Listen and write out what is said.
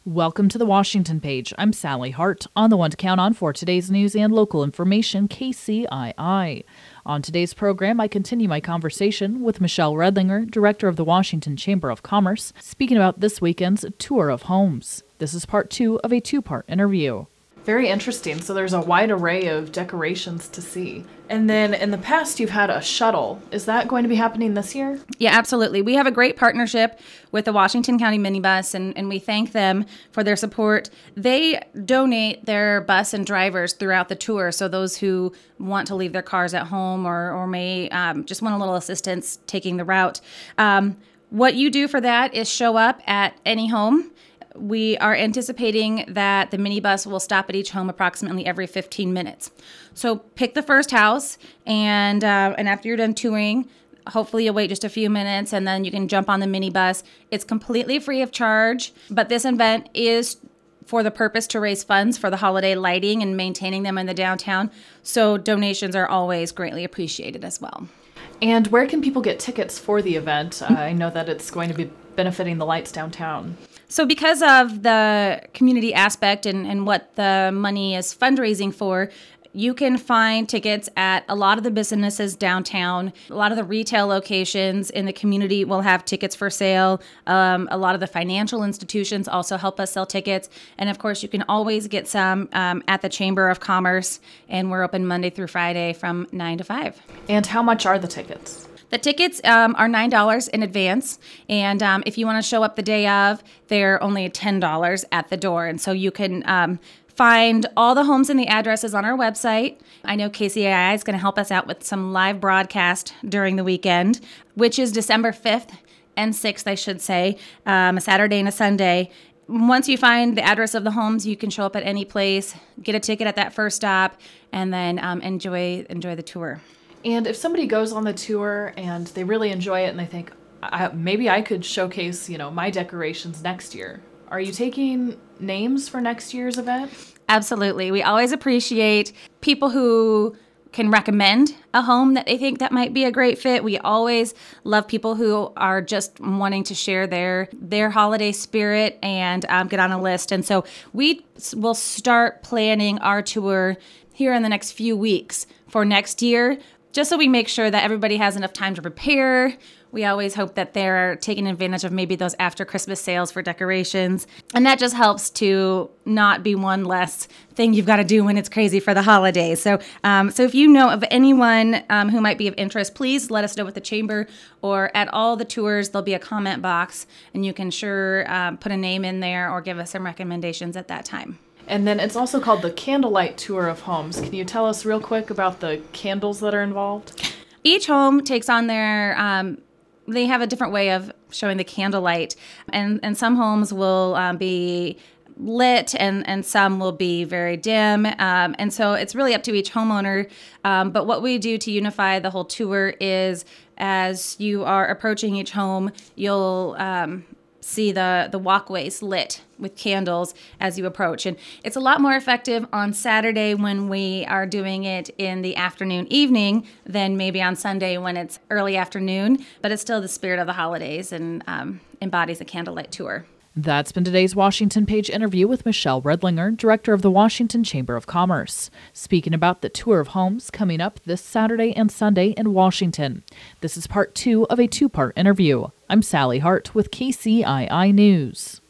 Welcome to the Washington Page. I'm Sally Hart, on the one to count on for today's news and local information, KCII. On today's program, I continue my conversation with Michelle Redlinger, director of the Washington Chamber of Commerce, speaking about this weekend's Tour of Homes. This is part 2 of a 2-part interview. Very interesting. So there's a wide array of decorations to see. And then in the past, you've had a shuttle. Is that going to be happening this year? Yeah, absolutely. We have a great partnership with the Washington County Minibus, and we thank them for their support. They donate their bus and drivers throughout the tour, so those who want to leave their cars at home or may just want a little assistance taking the route. What you do for that is show up at any home. We are anticipating that the minibus will stop at each home approximately every 15 minutes. So pick the first house, and after you're done touring, hopefully you'll wait just a few minutes, and then you can jump on the minibus. It's completely free of charge, but this event is for the purpose to raise funds for the holiday lighting and maintaining them in the downtown. So donations are always greatly appreciated as well. And where can people get tickets for the event? I know that it's going to be benefiting the lights downtown. So because of the community aspect and what the money is fundraising for, you can find tickets at a lot of the businesses downtown. A lot of the retail locations in the community will have tickets for sale. A lot of the financial institutions also help us sell tickets. And of course, you can always get some at the Chamber of Commerce. And we're open Monday through Friday from 9 to 5. And how much are the tickets? The tickets are $9 in advance, and if you want to show up the day of, they're only $10 at the door. And so you can find all the homes and the addresses on our website. I know KCII is going to help us out with some live broadcast during the weekend, which is December 5th and 6th, I should say, a Saturday and a Sunday. Once you find the address of the homes, you can show up at any place, get a ticket at that first stop, and then enjoy the tour. And if somebody goes on the tour and they really enjoy it and they think, maybe I could showcase, my decorations next year. Are you taking names for next year's event? Absolutely. We always appreciate people who can recommend a home that they think that might be a great fit. We always love people who are just wanting to share their holiday spirit and get on a list. And so we will start planning our tour here in the next few weeks for next year, just so we make sure that everybody has enough time to prepare. We always hope that they're taking advantage of maybe those after Christmas sales for decorations. And that just helps to not be one less thing you've got to do when it's crazy for the holidays. So if you know of anyone who might be of interest, please let us know with the Chamber, or at all the tours, there'll be a comment box, and you can put a name in there or give us some recommendations at that time. And then it's also called the Candlelight Tour of Homes. Can you tell us real quick about the candles that are involved? Each home takes on they have a different way of showing the candlelight. And some homes will be lit and some will be very dim. And so it's really up to each homeowner. But what we do to unify the whole tour is, as you are approaching each home, you'll see the walkways lit with candles as you approach. And it's a lot more effective on Saturday when we are doing it in the afternoon, evening, than maybe on Sunday when it's early afternoon. But it's still the spirit of the holidays and embodies a candlelight tour. That's been today's Washington Page interview with Michelle Redlinger, director of the Washington Chamber of Commerce, speaking about the Tour of Homes coming up this Saturday and Sunday in Washington. This is part 2 of a 2-part interview. I'm Sally Hart with KCII News.